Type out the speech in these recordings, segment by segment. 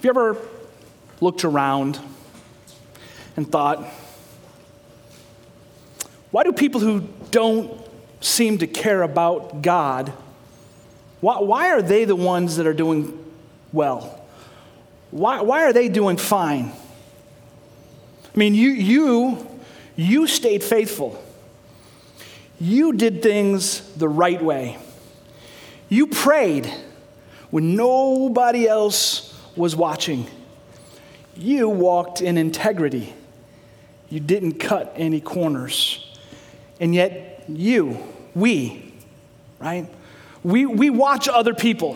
Have you ever looked around and thought, why do people who don't seem to care about God, why are they the ones that are doing well? Why are they doing fine? I mean, you stayed faithful. You did things the right way. You prayed when nobody else was watching. You walked in integrity. You didn't cut any corners. And yet we watch other people,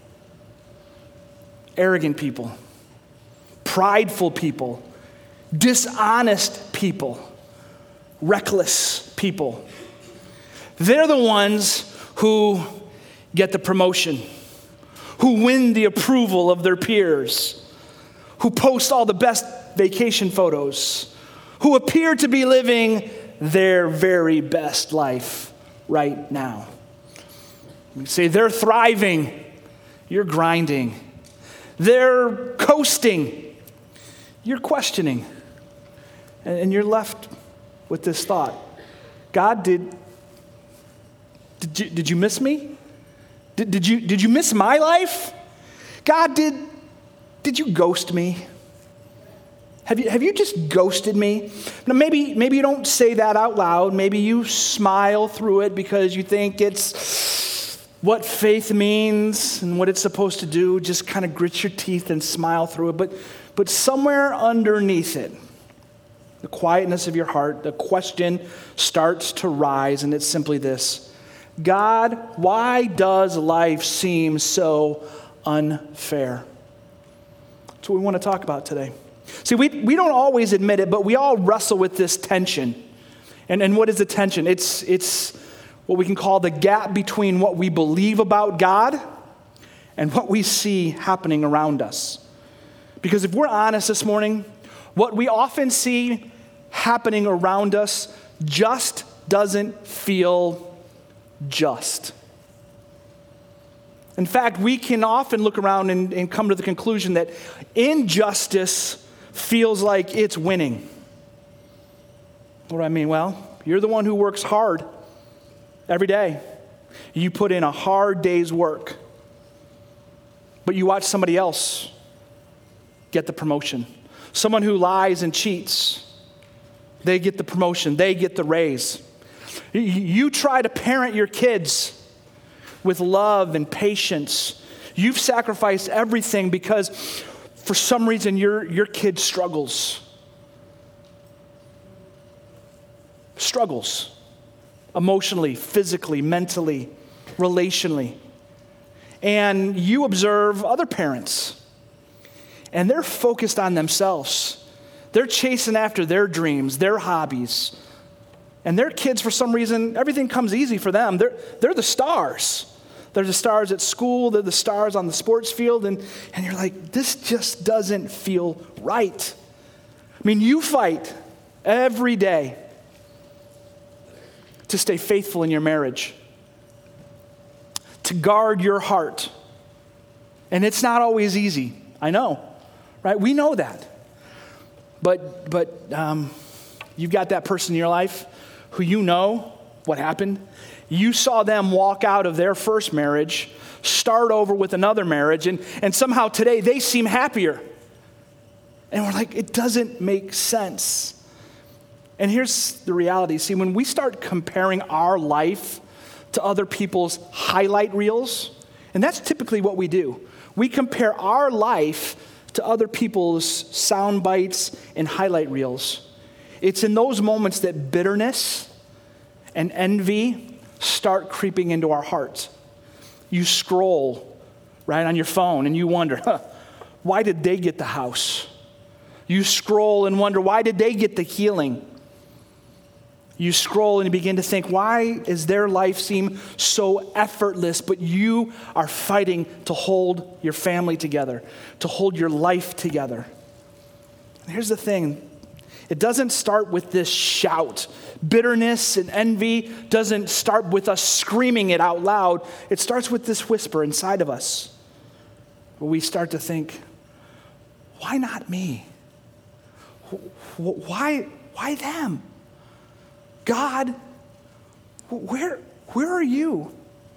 arrogant people, prideful people, dishonest people, reckless people. They're the ones who get the promotion, who win the approval of their peers, who post all the best vacation photos, who appear to be living their very best life right now. You say they're thriving, you're grinding. They're coasting, you're questioning. And you're left with this thought: God, did you miss me? Did you miss my life? God, did you ghost me? Have you just ghosted me? Now maybe you don't say that out loud. Maybe you smile through it because you think it's what faith means and what it's supposed to do. Just kind of grit your teeth and smile through it. But somewhere underneath it, the quietness of your heart, the question starts to rise, and it's simply this: God, why does life seem so unfair? That's what we want to talk about today. See, we don't always admit it, but we all wrestle with this tension. And what is the tension? It's what we can call the gap between what we believe about God and what we see happening around us. Because if we're honest this morning, what we often see happening around us just doesn't feel just. In fact, we can often look around and come to the conclusion that injustice feels like it's winning. What do I mean? Well, you're the one who works hard every day. You put in a hard day's work, but you watch somebody else get the promotion. Someone who lies and cheats, they get the promotion, they get the raise. You try to parent your kids with love and patience. You've sacrificed everything because for some reason your kid struggles emotionally, physically, mentally, relationally. And you observe other parents, and they're focused on themselves. They're chasing after their dreams, their hobbies. And their kids, for some reason, everything comes easy for them. They're the stars. They're the stars at school. They're the stars on the sports field. And you're like, this just doesn't feel right. I mean, you fight every day to stay faithful in your marriage, to guard your heart. And it's not always easy. I know, right? We know that. But you've got that person in your life who you know what happened. You saw them walk out of their first marriage, start over with another marriage, and somehow today they seem happier. And we're like, it doesn't make sense. And here's the reality. See, when we start comparing our life to other people's highlight reels, and that's typically what we do. We compare our life to other people's sound bites and highlight reels. It's in those moments that bitterness and envy start creeping into our hearts. You scroll right on your phone and you wonder, why did they get the house? You scroll and wonder, why did they get the healing? You scroll and you begin to think, why does their life seem so effortless, but you are fighting to hold your family together, to hold your life together? And here's the thing. It doesn't start with this shout. Bitterness and envy doesn't start with us screaming it out loud. It starts with this whisper inside of us, where we start to think, why not me? Why them? God, where are you?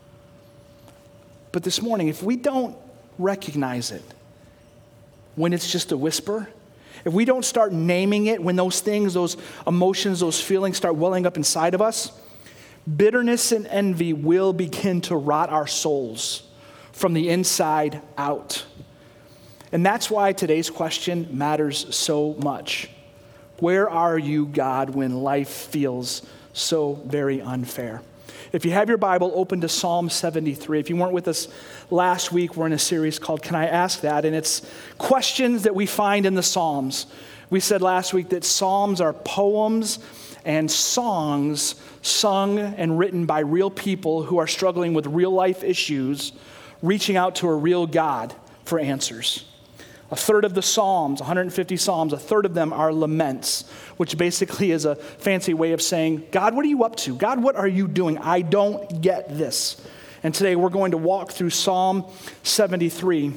But this morning, if we don't recognize it when it's just a whisper, if we don't start naming it when those things, those emotions, those feelings start welling up inside of us, bitterness and envy will begin to rot our souls from the inside out. And that's why today's question matters so much. Where are you, God, when life feels so very unfair? If you have your Bible, open to Psalm 73. If you weren't with us last week, we're in a series called Can I Ask That? And it's questions that we find in the Psalms. We said last week that Psalms are poems and songs sung and written by real people who are struggling with real life issues, reaching out to a real God for answers. A third of the Psalms, 150 Psalms, a third of them are laments, which basically is a fancy way of saying, God, what are you up to? God, what are you doing? I don't get this. And today we're going to walk through Psalm 73.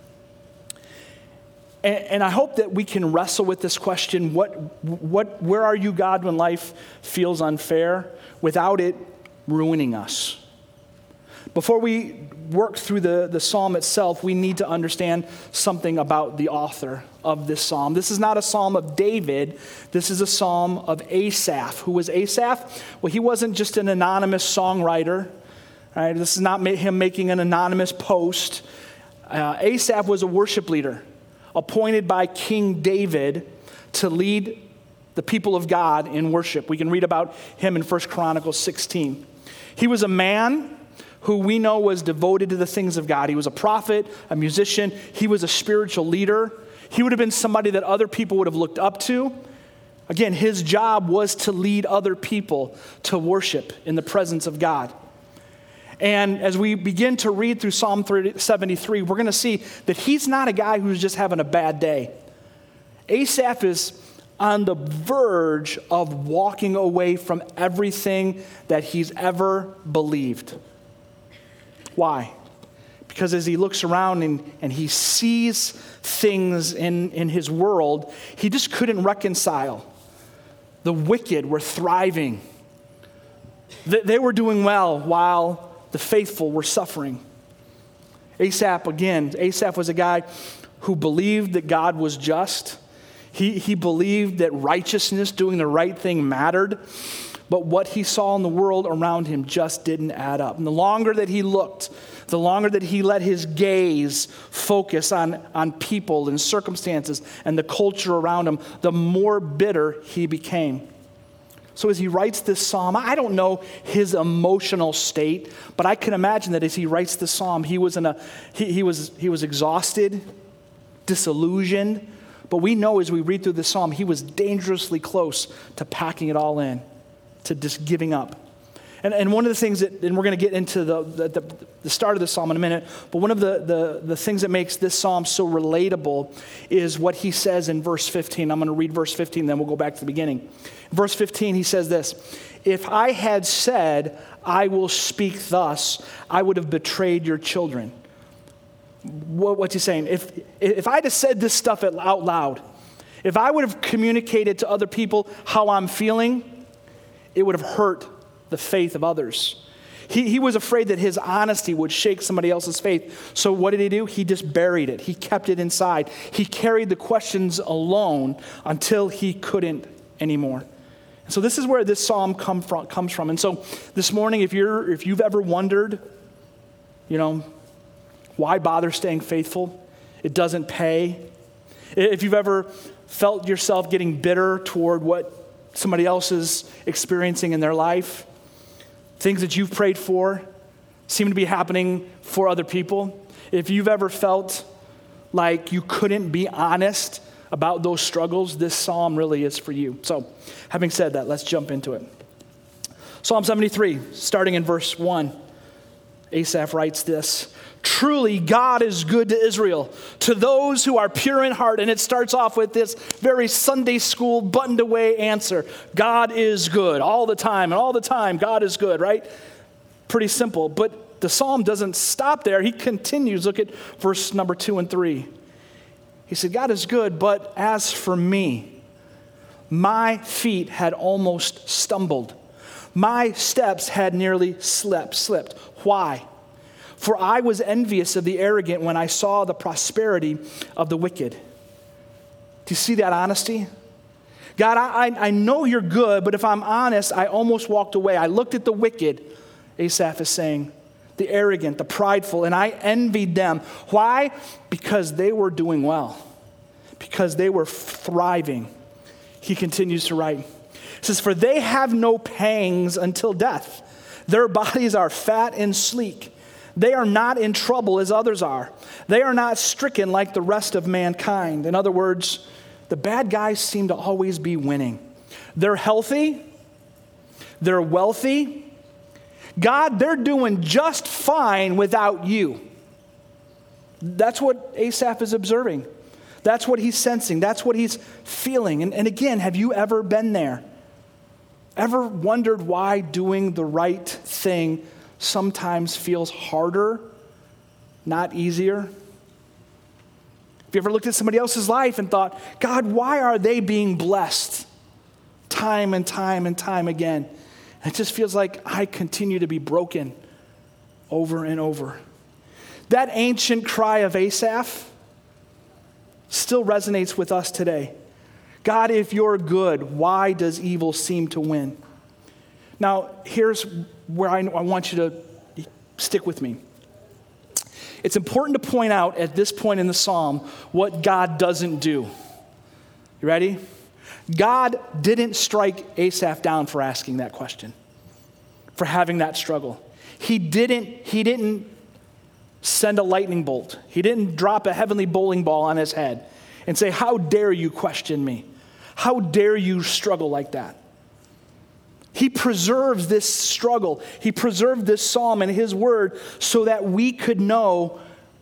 And I hope that we can wrestle with this question, where are you, God, when life feels unfair, without it ruining us? Before we work through the psalm itself, we need to understand something about the author of this psalm. This is not a psalm of David. This is a psalm of Asaph. Who was Asaph? Well, he wasn't just an anonymous songwriter. Right? This is not him making an anonymous post. Asaph was a worship leader appointed by King David to lead the people of God in worship. We can read about him in 1 Chronicles 16. He was a man who we know was devoted to the things of God. He was a prophet, a musician. He was a spiritual leader. He would have been somebody that other people would have looked up to. Again, his job was to lead other people to worship in the presence of God. And as we begin to read through Psalm 73, we're going to see that he's not a guy who's just having a bad day. Asaph is on the verge of walking away from everything that he's ever believed. Why? Because as he looks around and he sees things in his world, he just couldn't reconcile. The wicked were thriving. They were doing well while the faithful were suffering. Asaph was a guy who believed that God was just. He believed that righteousness, doing the right thing, mattered. But what he saw in the world around him just didn't add up. And the longer that he looked, the longer that he let his gaze focus on people and circumstances and the culture around him, the more bitter he became. So as he writes this psalm, I don't know his emotional state, but I can imagine that as he writes this psalm, he was exhausted, disillusioned. But we know as we read through this psalm, he was dangerously close to packing it all in, to just giving up. And one of the things that, and we're going to get into the start of the psalm in a minute, but one of the things that makes this psalm so relatable is what he says in verse 15. I'm going to read verse 15, then we'll go back to the beginning. In verse 15, he says this: "If I had said, I will speak thus, I would have betrayed your children." What's he saying? If I had said this stuff out loud, if I would have communicated to other people how I'm feeling, it would have hurt the faith of others. He was afraid that his honesty would shake somebody else's faith. So what did he do? He just buried it. He kept it inside. He carried the questions alone until he couldn't anymore. And so this is where this psalm comes from. And so this morning, if you've ever wondered, why bother staying faithful? It doesn't pay. If you've ever felt yourself getting bitter toward what somebody else is experiencing in their life, things that you've prayed for seem to be happening for other people. If you've ever felt like you couldn't be honest about those struggles, this psalm really is for you. So, having said that, let's jump into it. Psalm 73, starting in verse 1, Asaph writes this: "Truly, God is good to Israel, to those who are pure in heart." And it starts off with this very Sunday school buttoned away answer. God is good all the time, and all the time God is good, right? Pretty simple. But the psalm doesn't stop there. He continues. Look at verse number 2 and 3. He said, God is good, but as for me, my feet had almost stumbled. My steps had nearly slipped. Why? For I was envious of the arrogant when I saw the prosperity of the wicked. Do you see that honesty? God, I know you're good, but if I'm honest, I almost walked away. I looked at the wicked, Asaph is saying, the arrogant, the prideful, and I envied them. Why? Because they were doing well, because they were thriving. He continues to write. He says, for they have no pangs until death. Their bodies are fat and sleek. They are not in trouble as others are. They are not stricken like the rest of mankind. In other words, the bad guys seem to always be winning. They're healthy. They're wealthy. God, they're doing just fine without you. That's what Asaph is observing. That's what he's sensing. That's what he's feeling. And again, have you ever been there? Ever wondered why doing the right thing sometimes feels harder, not easier? Have you ever looked at somebody else's life and thought, God, why are they being blessed time and time and time again? And it just feels like I continue to be broken over and over. That ancient cry of Asaph still resonates with us today. God, if you're good, why does evil seem to win? Now, here's where I want you to stick with me. It's important to point out at this point in the psalm what God doesn't do. You ready? God didn't strike Asaph down for asking that question, for having that struggle. He didn't send a lightning bolt. He didn't drop a heavenly bowling ball on his head and say, how dare you question me? How dare you struggle like that? He preserves this struggle. He preserved this psalm and his word so that we could know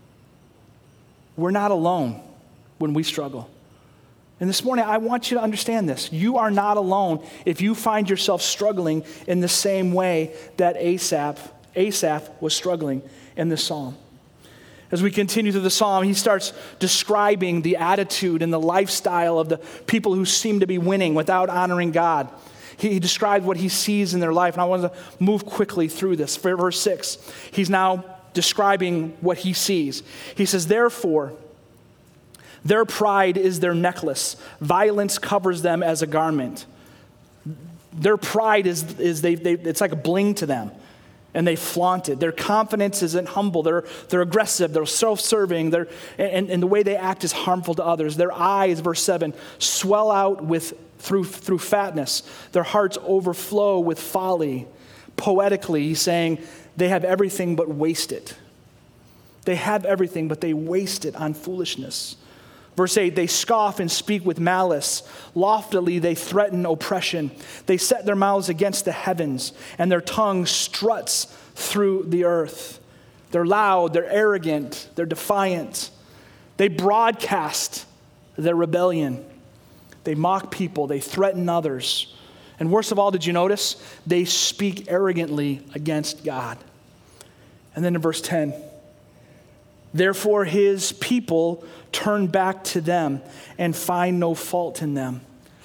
we're not alone when we struggle. And this morning, I want you to understand this. You are not alone if you find yourself struggling in the same way that Asaph was struggling in this psalm. As we continue through the psalm, he starts describing the attitude and the lifestyle of the people who seem to be winning without honoring God. He describes what he sees in their life, and I want to move quickly through this. For verse 6, he's now describing what he sees. He says, therefore, their pride is their necklace. Violence covers them as a garment. Their pride is it's like a bling to them. And they flaunt it. Their confidence isn't humble. They're aggressive. They're self-serving. And the way they act is harmful to others. Their eyes, verse 7, swell out through fatness. Their hearts overflow with folly. Poetically, he's saying they have everything but waste it. They have everything, but they waste it on foolishness. Verse 8, they scoff and speak with malice. Loftily, they threaten oppression. They set their mouths against the heavens, and their tongue struts through the earth. They're loud, they're arrogant, they're defiant. They broadcast their rebellion. They mock people, they threaten others. And worst of all, did you notice? They speak arrogantly against God. And then in verse 10, therefore, his people turn back to them and find no fault in them.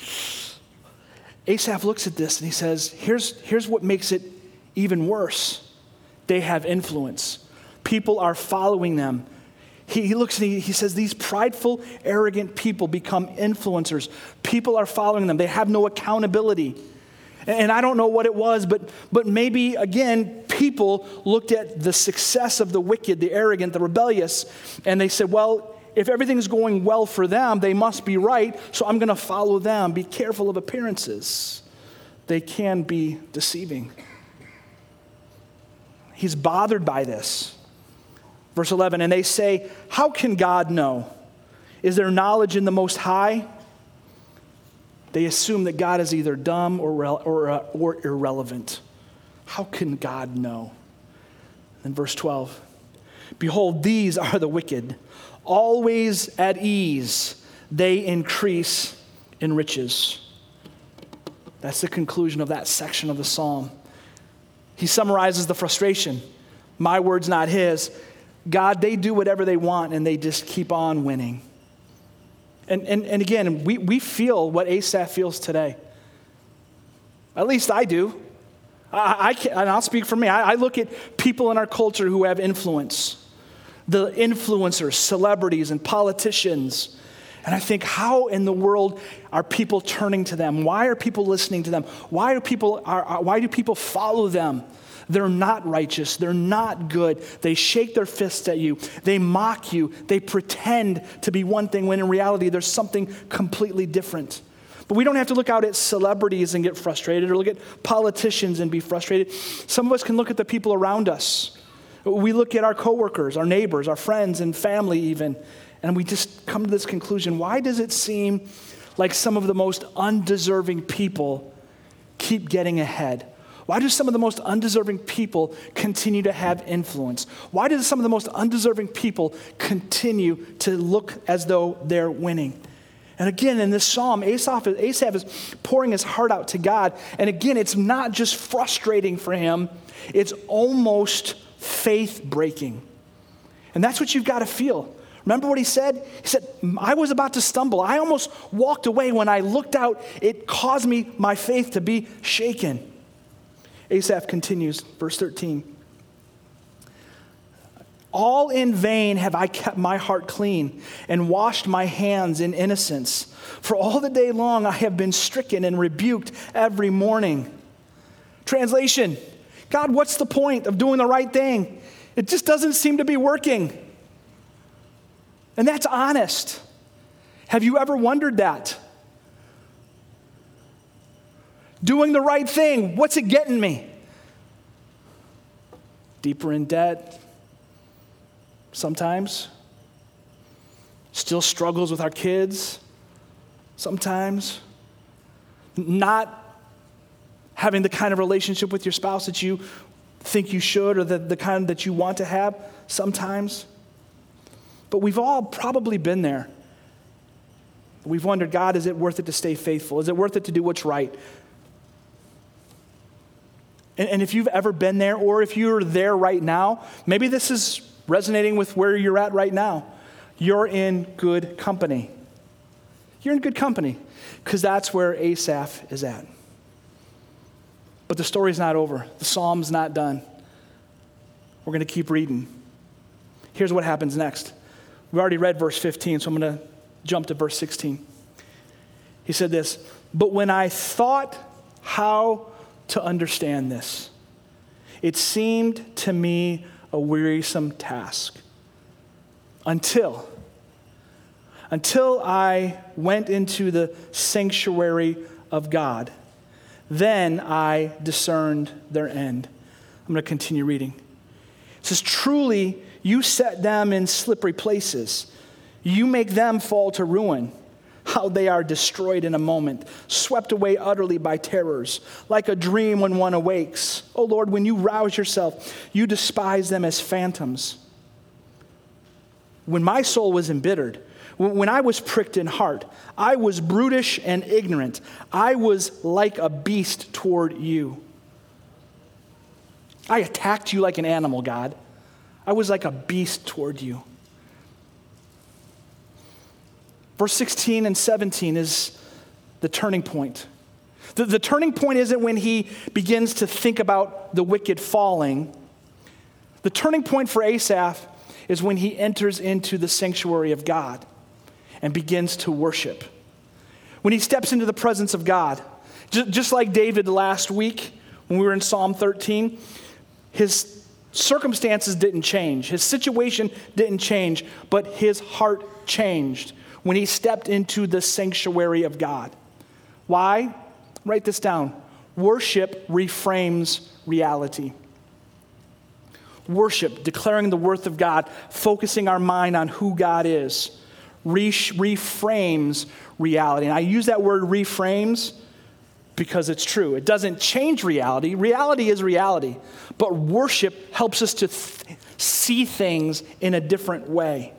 Asaph looks at this and he says, here's what makes it even worse. They have influence. People are following them. He looks and he says, these prideful, arrogant people become influencers. People are following them. They have no accountability. And I don't know what it was, but maybe, again, people looked at the success of the wicked, the arrogant, the rebellious, and they said, well, if everything's going well for them, they must be right, so I'm going to follow them. Be careful of appearances. They can be deceiving. He's bothered by this. Verse 11, and they say, how can God know? Is there knowledge in the Most High? They assume that God is either dumb or irrelevant. How can God know? And verse 12, behold, these are the wicked. Always at ease, they increase in riches. That's the conclusion of that section of the psalm. He summarizes the frustration. My word's not his. God, they do whatever they want and they just keep on winning. And again, we feel what Asaph feels today. At least I do. And I'll speak for me. I look at people in our culture who have influence. The influencers, celebrities, and politicians. And I think, how in the world are people turning to them? Why are people listening to them? Why do people follow them? They're not righteous. They're not good. They shake their fists at you. They mock you. They pretend to be one thing when in reality there's something completely different. But we don't have to look out at celebrities and get frustrated, or look at politicians and be frustrated. Some of us can look at the people around us. We look at our coworkers, our neighbors, our friends and family even, and we just come to this conclusion. Why does it seem like some of the most undeserving people keep getting ahead? Why do some of the most undeserving people continue to have influence? Why do some of the most undeserving people continue to look as though they're winning? And again, in this psalm, Asaph is pouring his heart out to God. And again, it's not just frustrating for him, it's almost faith-breaking. And that's what you've got to feel. Remember what he said? He said, I was about to stumble. I almost walked away. When I looked out, it caused my faith to be shaken. Asaph continues, verse 13. All in vain have I kept my heart clean and washed my hands in innocence. For all the day long I have been stricken and rebuked every morning. Translation, God, what's the point of doing the right thing? It just doesn't seem to be working. And that's honest. Have you ever wondered that? Doing the right thing, what's it getting me? Deeper in debt, sometimes. Still struggles with our kids, sometimes. Not having the kind of relationship with your spouse that you think you should, or the kind that you want to have, sometimes. But we've all probably been there. We've wondered, God, is it worth it to stay faithful? Is it worth it to do what's right? And if you've ever been there, or if you're there right now, maybe this is resonating with where you're at right now. You're in good company. You're in good company, because that's where Asaph is at. But the story's not over. The psalm's not done. We're going to keep reading. Here's what happens next. We already read verse 15, so I'm going to jump to verse 16. He said this, but when I thought how to understand this, it seemed to me a wearisome task until I went into the sanctuary of God. Then I discerned their end. I'm going to continue reading. It says, truly, you set them in slippery places. You make them fall to ruin. How they are destroyed in a moment, swept away utterly by terrors, like a dream when one awakes. Oh Lord, when you rouse yourself, you despise them as phantoms. When my soul was embittered, when I was pricked in heart, I was brutish and ignorant. I was like a beast toward you. I attacked you like an animal, God. I was like a beast toward you. Verse 16 and 17 is the turning point. The turning point isn't when he begins to think about the wicked falling. The turning point for Asaph is when he enters into the sanctuary of God and begins to worship. When he steps into the presence of God, just like David last week when we were in Psalm 13, his circumstances didn't change. His situation didn't change, but his heart changed when he stepped into the sanctuary of God. Why? Write this down. Worship reframes reality. Worship, declaring the worth of God, focusing our mind on who God is, reframes reality. And I use that word reframes because it's true. It doesn't change reality. Reality is reality. But worship helps us to see things in a different way.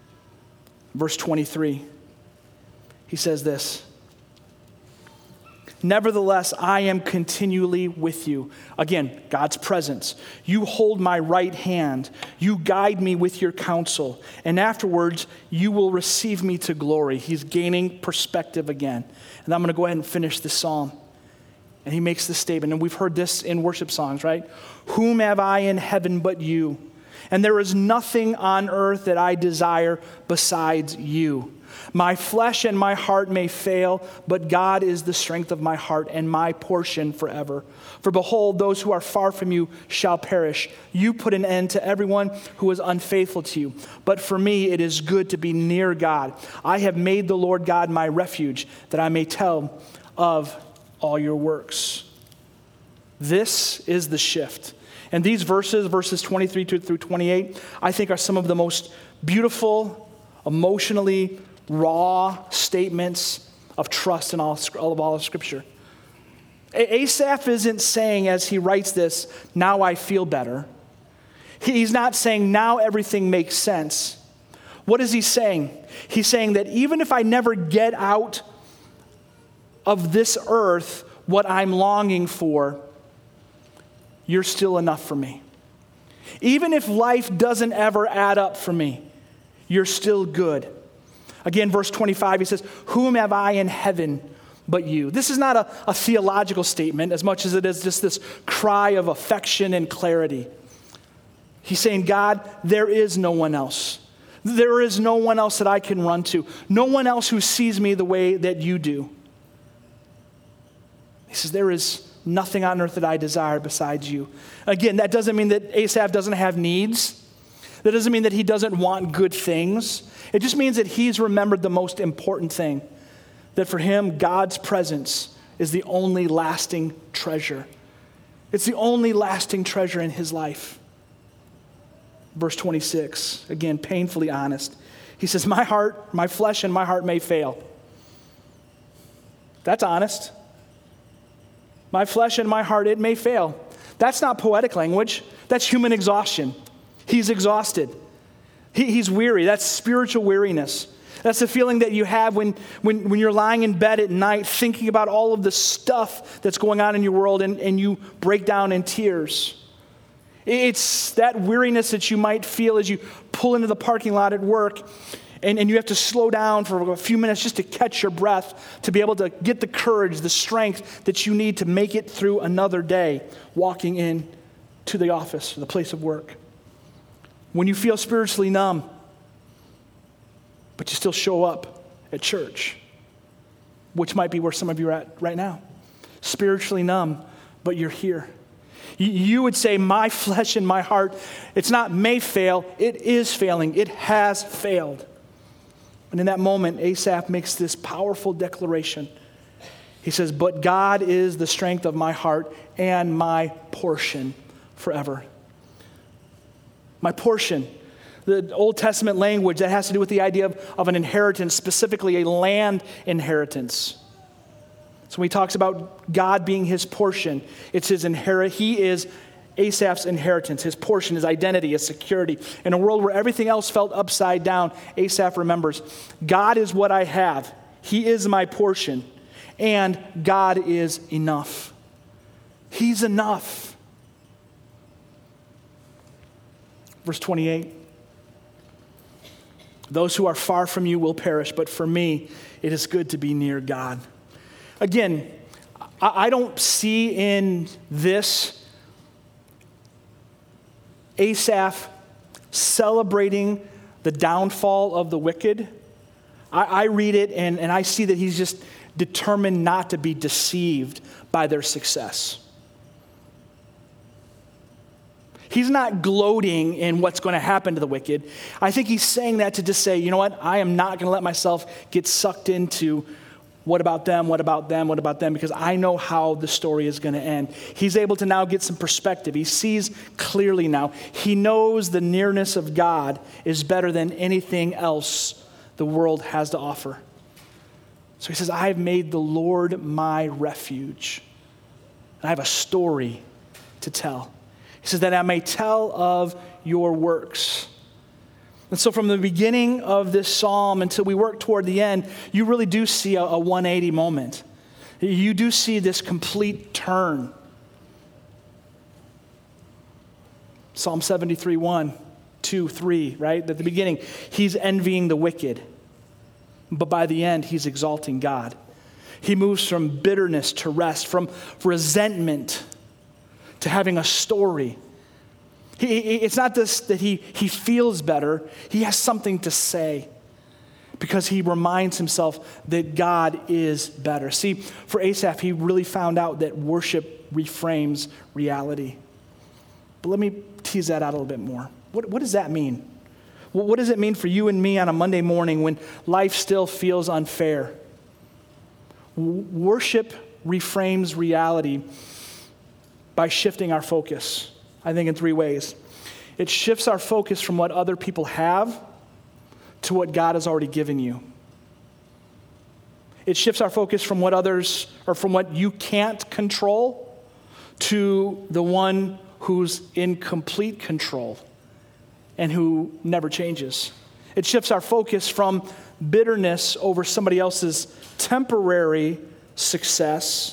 Verse 23, he says this. Nevertheless, I am continually with you. Again, God's presence. You hold my right hand. You guide me with your counsel. And afterwards, you will receive me to glory. He's gaining perspective again. And I'm going to go ahead and finish this psalm. And he makes this statement. And we've heard this in worship songs, right? Whom have I in heaven but you? And there is nothing on earth that I desire besides you. My flesh and my heart may fail, but God is the strength of my heart and my portion forever. For behold, those who are far from you shall perish. You put an end to everyone who is unfaithful to you. But for me, it is good to be near God. I have made the Lord God my refuge, that I may tell of all your works. This is the shift. And these verses 23 through 28, I think are some of the most beautiful, emotionally raw statements of trust in all of Scripture. Asaph isn't saying, as he writes this, now I feel better. He's not saying now everything makes sense. What is he saying? He's saying that even if I never get out of this earth what I'm longing for, you're still enough for me. Even if life doesn't ever add up for me, you're still good. Again, verse 25, he says, whom have I in heaven but you? This is not a theological statement as much as it is just this cry of affection and clarity. He's saying, God, there is no one else. There is no one else that I can run to. No one else who sees me the way that you do. He says, there is nothing on earth that I desire besides you. Again, that doesn't mean that Asaph doesn't have needs. That doesn't mean that he doesn't want good things. It just means that he's remembered the most important thing, that for him, God's presence is the only lasting treasure. It's the only lasting treasure in his life. Verse 26, again, painfully honest. He says, my heart, my flesh and my heart may fail. That's honest. My flesh and my heart, it may fail. That's not poetic language. That's human exhaustion. He's exhausted. He's weary. That's spiritual weariness. That's the feeling that you have when you're lying in bed at night thinking about all of the stuff that's going on in your world and you break down in tears. It's that weariness that you might feel as you pull into the parking lot at work and you have to slow down for a few minutes just to catch your breath, to be able to get the courage, the strength that you need to make it through another day walking in to the office or the place of work. When you feel spiritually numb, but you still show up at church, which might be where some of you are at right now. Spiritually numb, but you're here. You would say, my flesh and my heart, it's not may fail, it is failing. It has failed. And in that moment, Asaph makes this powerful declaration. He says, but God is the strength of my heart and my portion forever. My portion. The Old Testament language that has to do with the idea of an inheritance, specifically a land inheritance. So when he talks about God being his portion, it's his he is Asaph's inheritance, his portion, his identity, his security. In a world where everything else felt upside down, Asaph remembers, God is what I have. He is my portion. And God is enough. He's enough. Verse 28. Those who are far from you will perish, but for me, it is good to be near God. Again, I don't see in this Asaph celebrating the downfall of the wicked. I read it and I see that he's just determined not to be deceived by their success. He's not gloating in what's going to happen to the wicked. I think he's saying that to just say, you know what, I am not going to let myself get sucked into what about them, what about them, what about them, because I know how the story is going to end. He's able to now get some perspective. He sees clearly now. He knows the nearness of God is better than anything else the world has to offer. So he says, I have made the Lord my refuge. And I have a story to tell. He says that I may tell of your works. And so from the beginning of this psalm until we work toward the end, you really do see a 180 moment. You do see this complete turn. Psalm 73, 1, 2, 3, right? At the beginning, he's envying the wicked. But by the end, he's exalting God. He moves from bitterness to rest, from resentment to having a story. It's not this that he feels better. He has something to say because he reminds himself that God is better. See, for Asaph, he really found out that worship reframes reality. But let me tease that out a little bit more. What does that mean? What does it mean for you and me on a Monday morning when life still feels unfair? Worship reframes reality by shifting our focus, I think in 3 ways. It shifts our focus from what other people have to what God has already given you. It shifts our focus from what others, or from what you can't control, to the one who's in complete control and who never changes. It shifts our focus from bitterness over somebody else's temporary success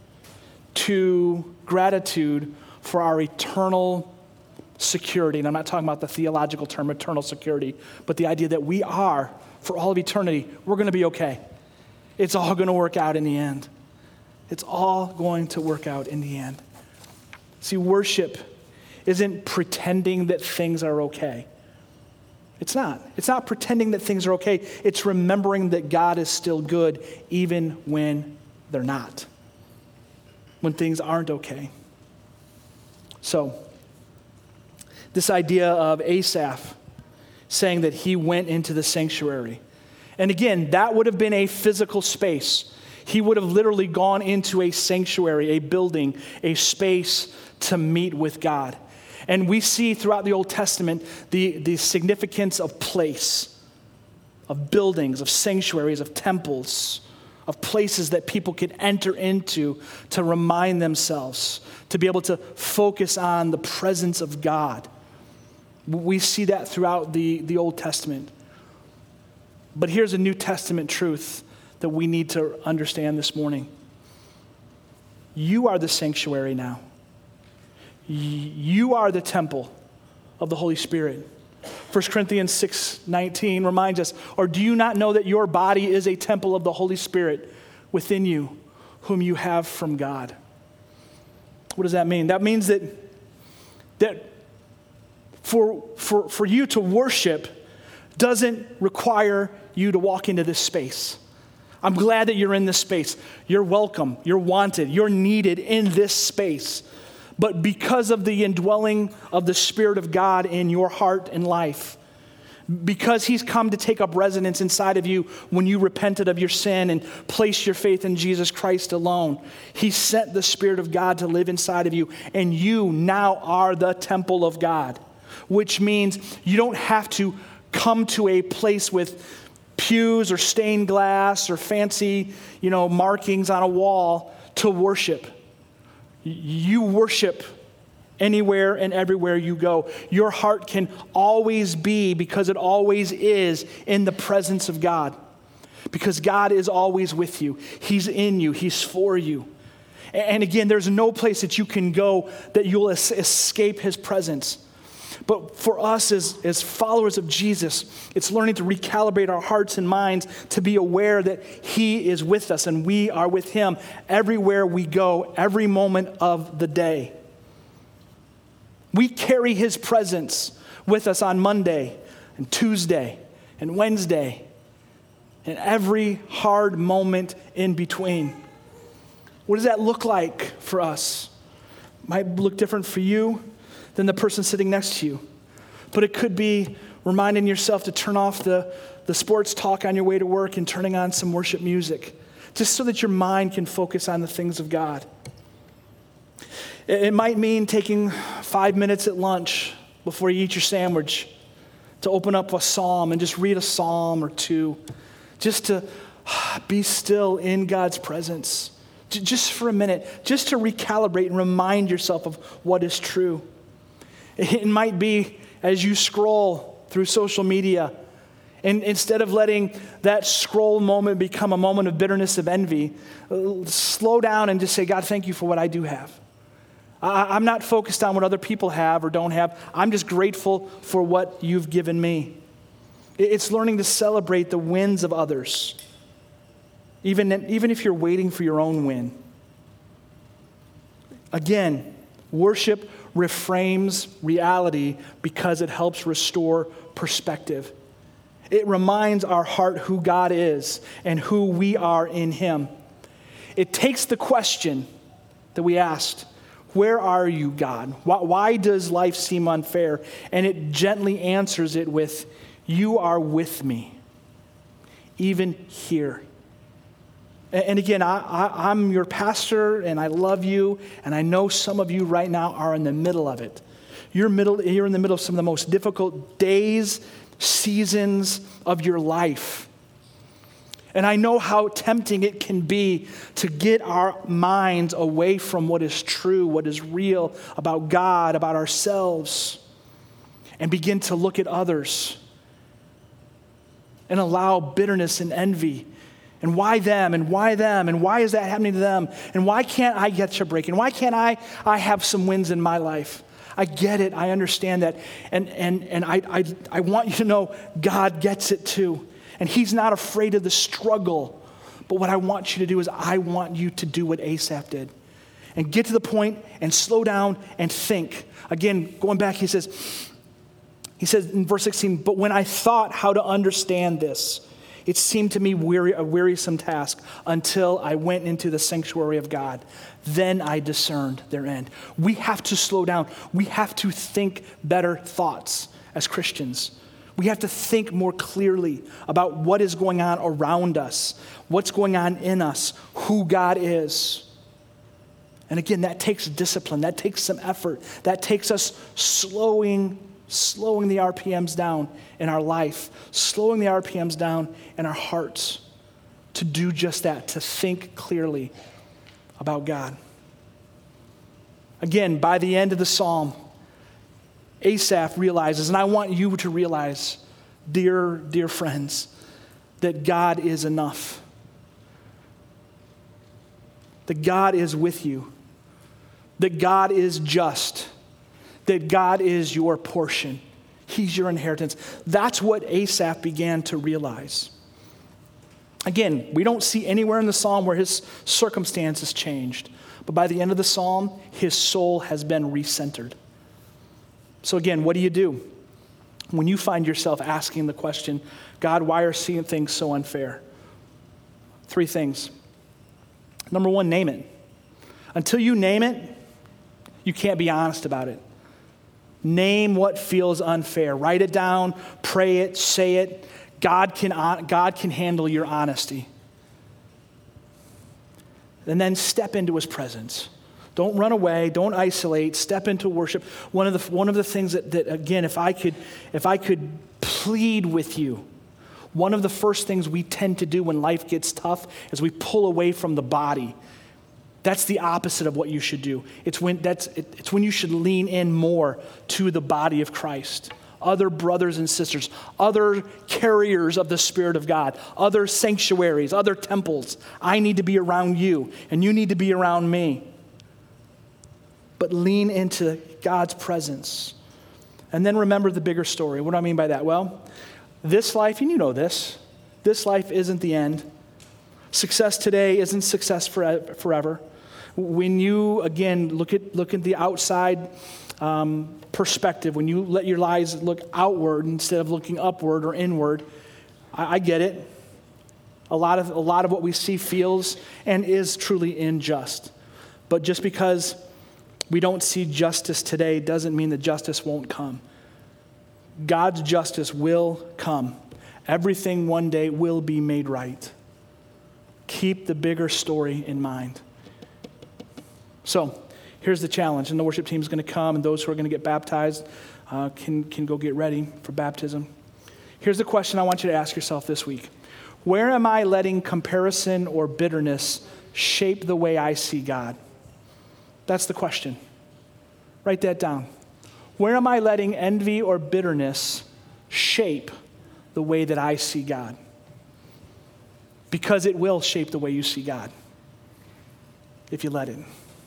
to gratitude for our eternal security. And I'm not talking about the theological term eternal security, but the idea that we are, for all of eternity, we're going to be okay. It's all going to work out in the end. It's all going to work out in the end. See, worship isn't pretending that things are okay. It's not. It's not pretending that things are okay. It's remembering that God is still good even when they're not, when things aren't okay. So, this idea of Asaph saying that he went into the sanctuary. And again, that would have been a physical space. He would have literally gone into a sanctuary, a building, a space to meet with God. And we see throughout the Old Testament the significance of place, of buildings, of sanctuaries, of temples, of places that people could enter into to remind themselves, to be able to focus on the presence of God. We see that throughout the Old Testament. But here's a New Testament truth that we need to understand this morning. You are the sanctuary now. You are the temple of the Holy Spirit. 1 Corinthians 6:19 reminds us, or do you not know that your body is a temple of the Holy Spirit within you, whom you have from God? What does that mean? That means that for you to worship doesn't require you to walk into this space. I'm glad that you're in this space. You're welcome. You're wanted. You're needed in this space. But because of the indwelling of the Spirit of God in your heart and life, because he's come to take up residence inside of you when you repented of your sin and placed your faith in Jesus Christ alone, he sent the Spirit of God to live inside of you, and you now are the temple of God, which means you don't have to come to a place with pews or stained glass or fancy, markings on a wall to worship. You worship anywhere and everywhere you go. Your heart can always be, because it always is, in the presence of God. Because God is always with you. He's in you. He's for you. And again, there's no place that you can go that you'll escape his presence. But for us as followers of Jesus, it's learning to recalibrate our hearts and minds to be aware that he is with us and we are with him everywhere we go, every moment of the day. We carry his presence with us on Monday and Tuesday and Wednesday and every hard moment in between. What does that look like for us? Might look different for you than the person sitting next to you. But it could be reminding yourself to turn off the sports talk on your way to work and turning on some worship music, just so that your mind can focus on the things of God. It might mean taking 5 minutes at lunch before you eat your sandwich to open up a psalm and just read a psalm or two, just to be still in God's presence, just for a minute, just to recalibrate and remind yourself of what is true. It might be as you scroll through social media And instead of letting that scroll moment become a moment of bitterness, of envy, slow down and just say, God, thank you for what I do have. I'm not focused on what other people have or don't have. I'm just grateful for what you've given me. It's learning to celebrate the wins of others, even if you're waiting for your own win. Again, worship reframes reality because it helps restore perspective. It reminds our heart who God is and who we are in Him. It takes the question that we asked, where are you, God? Why does life seem unfair? And it gently answers it with, you are with me, even here. And again, I'm your pastor, and I love you, and I know some of you right now are in the middle of it. You're in the middle of some of the most difficult days, seasons of your life. And I know how tempting it can be to get our minds away from what is true, what is real about God, about ourselves, and begin to look at others and allow bitterness and envy. And why them? And why them? And why is that happening to them? And why can't I get a break? And why can't I have some wins in my life? I get it. I understand that. And I want you to know God gets it too. And He's not afraid of the struggle. But what I want you to do is I want you to do what Asaph did. And get to the point and slow down and think. Again, going back, he says in verse 16, but when I thought how to understand this, it seemed to me a wearisome task until I went into the sanctuary of God. Then I discerned their end. We have to slow down. We have to think better thoughts as Christians. We have to think more clearly about what is going on around us, what's going on in us, who God is. And again, that takes discipline. That takes some effort. That takes us slowing the RPMs down in our life, slowing the RPMs down in our hearts to do just that, to think clearly about God. Again, by the end of the psalm, Asaph realizes, and I want you to realize, dear friends, that God is enough. That God is with you. That God is just. That God is your portion. He's your inheritance. That's what Asaph began to realize. Again, we don't see anywhere in the psalm where his circumstances changed. But by the end of the psalm, his soul has been recentered. So again, what do you do when you find yourself asking the question, God, why are seeing things so unfair? 3 things. Number 1, name it. Until you name it, you can't be honest about it. Name what feels unfair. Write it down, pray it, say it. God can handle your honesty. And then step into His presence. Don't run away. Don't isolate. Step into worship. One of the things that again, if I could plead with you, one of the first things we tend to do when life gets tough is we pull away from the body. That's the opposite of what you should do. It's when you should lean in more to the body of Christ. Other brothers and sisters, other carriers of the Spirit of God, other sanctuaries, other temples. I need to be around you, and you need to be around me. But lean into God's presence. And then remember the bigger story. What do I mean by that? Well, this life, and you know this life isn't the end. Success today isn't success forever. When you, again, look at the outside perspective, when you let your lives look outward instead of looking upward or inward, I get it. A lot of what we see feels and is truly unjust. But just because we don't see justice today doesn't mean that justice won't come. God's justice will come. Everything one day will be made right. Keep the bigger story in mind. So, here's the challenge, and the worship team is going to come, and those who are going to get baptized can go get ready for baptism. Here's the question I want you to ask yourself this week. Where am I letting comparison or bitterness shape the way I see God? That's the question. Write that down. Where am I letting envy or bitterness shape the way that I see God. Because it will shape the way you see God, if you let it.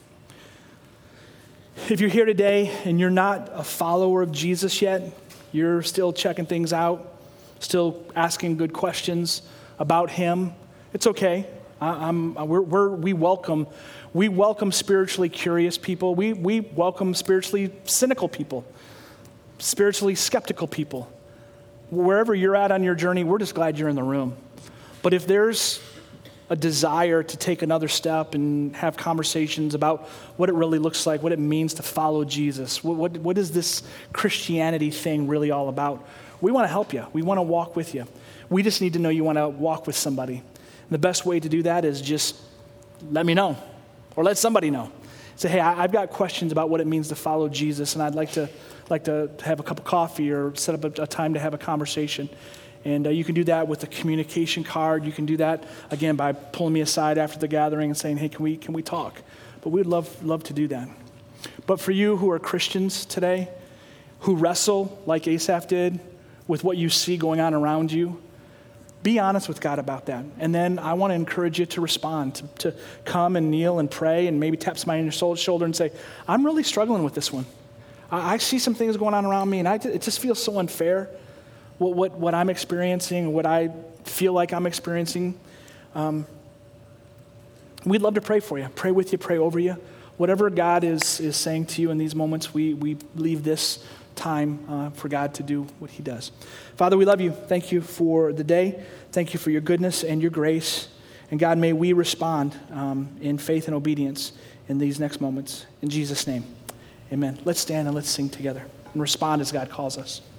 If you're here today and you're not a follower of Jesus yet, you're still checking things out, still asking good questions about him, it's okay. We welcome spiritually curious people. We welcome spiritually cynical people, spiritually skeptical people. Wherever you're at on your journey, we're just glad you're in the room. But if there's a desire to take another step and have conversations about what it really looks like, what it means to follow Jesus, what is this Christianity thing really all about? We want to help you. We want to walk with you. We just need to know you want to walk with somebody. And the best way to do that is just let me know or let somebody know. Say, hey, I've got questions about what it means to follow Jesus, and I'd like to have a cup of coffee or set up a time to have a conversation. And you can do that with a communication card. You can do that, again, by pulling me aside after the gathering and saying, hey, can we talk? But we'd love to do that. But for you who are Christians today, who wrestle like Asaph did with what you see going on around you, be honest with God about that. And then I want to encourage you to respond, to come and kneel and pray and maybe tap somebody on your shoulder and say, I'm really struggling with this one. I see some things going on around me, and it just feels so unfair. What I'm experiencing, what I feel like I'm experiencing, we'd love to pray for you, pray with you, pray over you. Whatever God is saying to you in these moments, we leave this time for God to do what he does. Father, we love you. Thank you for the day. Thank you for your goodness and your grace. And God, may we respond in faith and obedience in these next moments. In Jesus' name, amen. Let's stand and let's sing together and respond as God calls us.